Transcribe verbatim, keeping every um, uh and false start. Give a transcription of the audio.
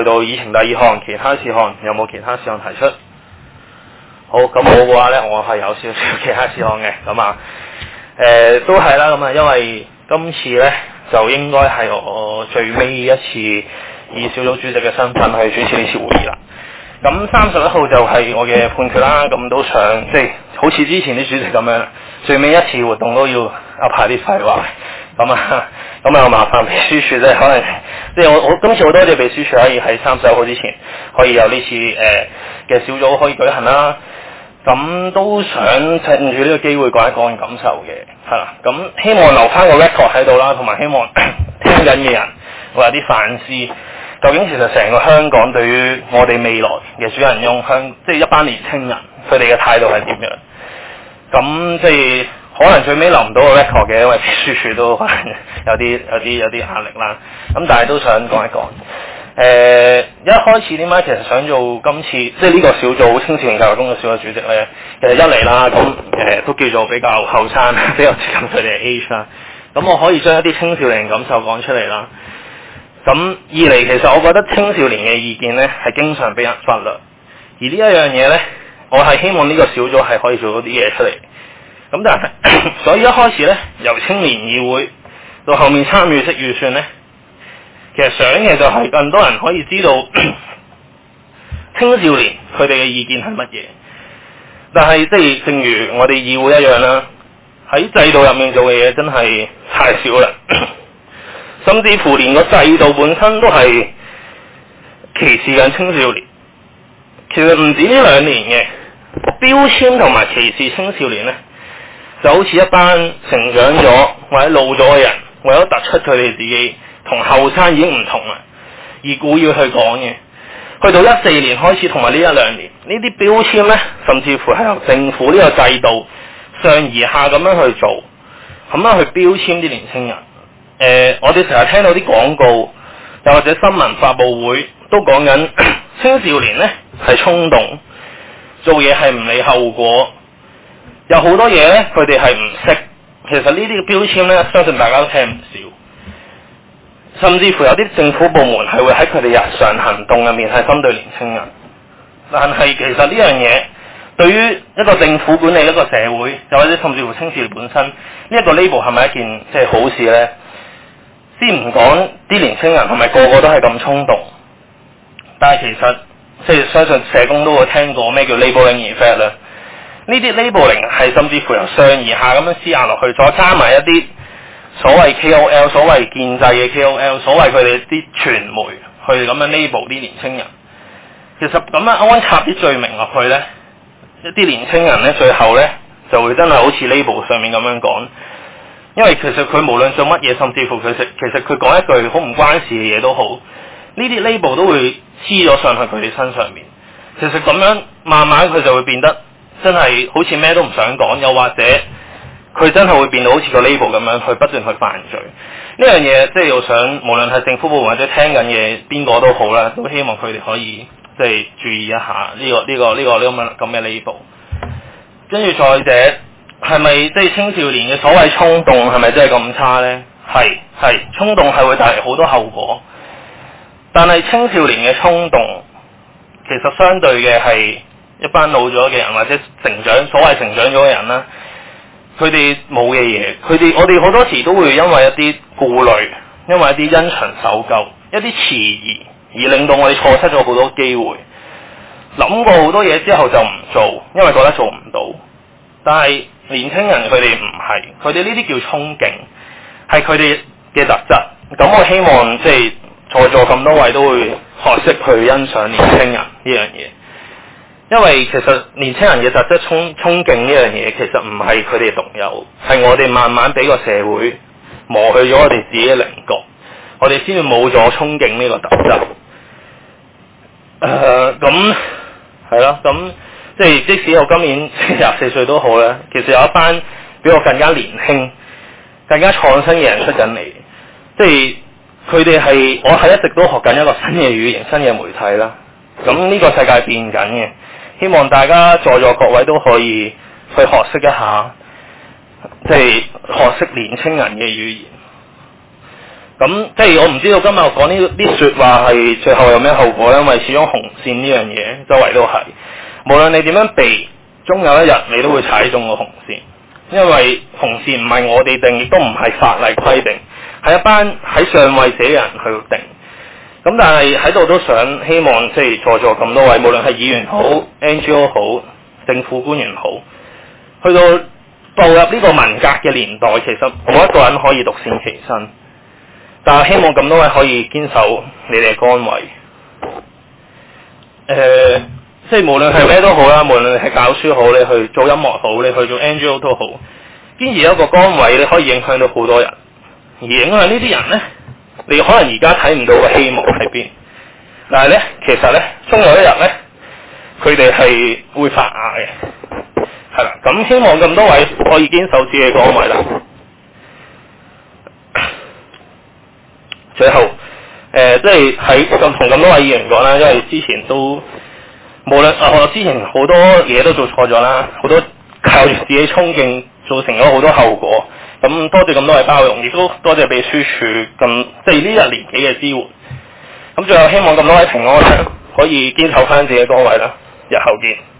去到議程第二項其他事項，有冇其他事項提出？好，咁我嘅話呢，我係有少少其他事項嘅，咁啊，誒、呃、都係啦，咁啊，因為今次呢，就應該係我最尾一次以小組主席嘅身份去主持呢次會議啦。咁三十一號就係我嘅判決啦，咁都想即係好似之前啲主席咁樣，最尾一次活動都要噏排啲廢話，咁啊，咁啊麻煩秘書處咧，可能即係我我今次好多謝秘書處可以喺三十一號之前可以有呢次誒嘅、呃、小組可以舉行啦。咁都想趁住呢個機會講一講感受嘅，係啦。咁希望留翻個 record 喺度啦，同埋希望聽緊嘅人會有啲反思。究竟其實成個香港對於我哋未來嘅主人翁香，即係一班年青人，佢哋嘅態度係點樣？咁即係可能最尾留唔到個 record 嘅，因為秘書處都可能有啲有啲有啲壓力啦。咁但係都想講一講。誒、呃，一開始點解其實想做今次即係呢個小組青少年教育工作小組主席咧？其實一嚟啦，咁誒、呃、都叫做比較後生，比較接近佢哋嘅 age 啦。咁我可以將一啲青少年感受講出嚟啦。咁二嚟，其實我覺得青少年嘅意見咧係經常俾人忽略，而呢一樣嘢咧，我係希望呢個小組係可以做到啲嘢出嚟。咁但係，所以一開始咧，由青年議會到後面參與式預算咧，其實想嘅就係更多人可以知道青少年佢哋嘅意見係乜嘢。但係即係正如我哋議會一樣啦，喺制度入面做嘅嘢真係太少啦。甚至乎連個制度本身都係歧視緊青少年。其實唔止呢兩年嘅標籤同埋歧視青少年呢，就好似一班成長咗或者老咗嘅人，為咗突出佢哋自己同後生已經唔同啦，而故意去講嘅。去到一四年開始同埋呢一兩年，呢啲標籤呢，甚至乎係由政府呢個制度上而下咁樣去做，咁樣去標籤啲年輕人。誒、呃，我哋成日聽到啲廣告，又或者新聞發佈會都講緊青少年呢係衝動，做嘢係唔理後果，有好多嘢呢，佢哋係唔識。其實呢啲嘅標籤呢，相信大家都聽唔少，甚至乎有啲政府部門係會喺佢哋日常行動入面係針對年輕人。但係其實呢樣嘢對於一個政府管理一個社會，又或者甚至乎青少年本身呢一、這個 label 係咪一件即係好事呢？先唔講啲年青人係咪個個都係咁衝動，但係其實即係相信社工都會聽過咩叫 labeling effect 啦。呢啲 labeling 係甚至乎由上而下咁樣施壓落去，再加埋一啲所謂 K O L、所謂建制嘅 K O L、所謂佢哋啲傳媒去咁樣 label 啲年青人。其實咁樣安插啲罪名落去呢，一啲年青人呢，最後呢就會真係好似 label 上面咁樣講。因為其實佢無論做乜嘢，甚至乎佢其實佢講一句好唔關事嘅嘢都好，呢啲 label 都會黐咗上去佢哋身上面。其實咁樣慢慢佢就會變得真係好似咩都唔想講，又或者佢真係會變到好似個 label 咁樣去不斷去犯罪。呢樣嘢即係我想，無論係政府部門或者聽緊嘅邊個都好啦，都希望佢哋可以即係注意一下呢個呢個呢個呢咁嘅咁嘅 label。跟住再者。係咪即係青少年嘅所謂衝動係咪真係咁差呢？係係衝動係會帶嚟好多後果，但係青少年嘅衝動其實相對嘅係一班老咗嘅人或者成長所謂成長咗嘅人啦，佢哋冇嘅嘢，佢哋我哋好多時都會因為一啲顧慮，因為一啲因循守舊，一啲遲疑，而令到我哋錯失咗好多機會。諗過好多嘢之後就唔做，因為覺得做唔到。但係年輕人佢哋唔係，佢哋呢啲叫衝勁，係佢哋嘅特質。咁我希望即係在座咁多位都會學識去欣賞年輕人呢樣嘢，因為其實年輕人嘅特質衝衝勁呢樣嘢其實唔係佢哋獨有，係我哋慢慢俾個社會磨去咗我哋自己嘅稜角，我哋先至冇咗衝勁呢個特質。誒咁係咯，咁。即係即使我今年廿四歲都好啦，其實有一班比我更加年輕、更加創新嘅人出緊嚟。即係佢哋係我係一直都學緊一個新嘅語言、新嘅媒體啦。咁呢個世界變緊嘅，希望大家在座各位都可以去學識一下，即係學識年青人嘅語言。 咁即係我唔知道今日我講呢啲説話係最後有咩後果，因為始終紅線呢樣嘢周圍都係，無論你點樣避，終有一日你都會踩中個紅線。因為紅線唔係我哋定，亦都唔係法例規定，係一班喺上位者嘅人去定。咁但係喺度都想希望即係在座咁多位，無論係議員好、N G O 好、政府官員好，去到步入呢個文革嘅年代，其實冇一個人可以獨善其身。但係希望咁多位可以堅守你哋嘅崗位。誒、呃，即係無論係咩都好啦，無論你係教書好，你去做音樂好，你去做 N G O 都好，堅持一個崗位，你可以影響到好多人。而影響呢啲人呢，你可能而家睇唔到個希望喺邊，但係呢，其實呢，終有一日呢，佢哋係會發芽嘅。係啦，咁希望咁多位可以堅守自己嘅崗位啦。最後，誒、呃，即係喺咁同咁多位議員講啦，因為之前都無論啊，我之前好多嘢都做錯咗啦，好多靠住自己衝勁造成咗好多後果。咁多謝咁多位包容，亦都多謝秘書處咁即係呢一年幾嘅支援。咁最後希望咁多位平安啦，可以堅守翻自己嘅崗位啦。日後見。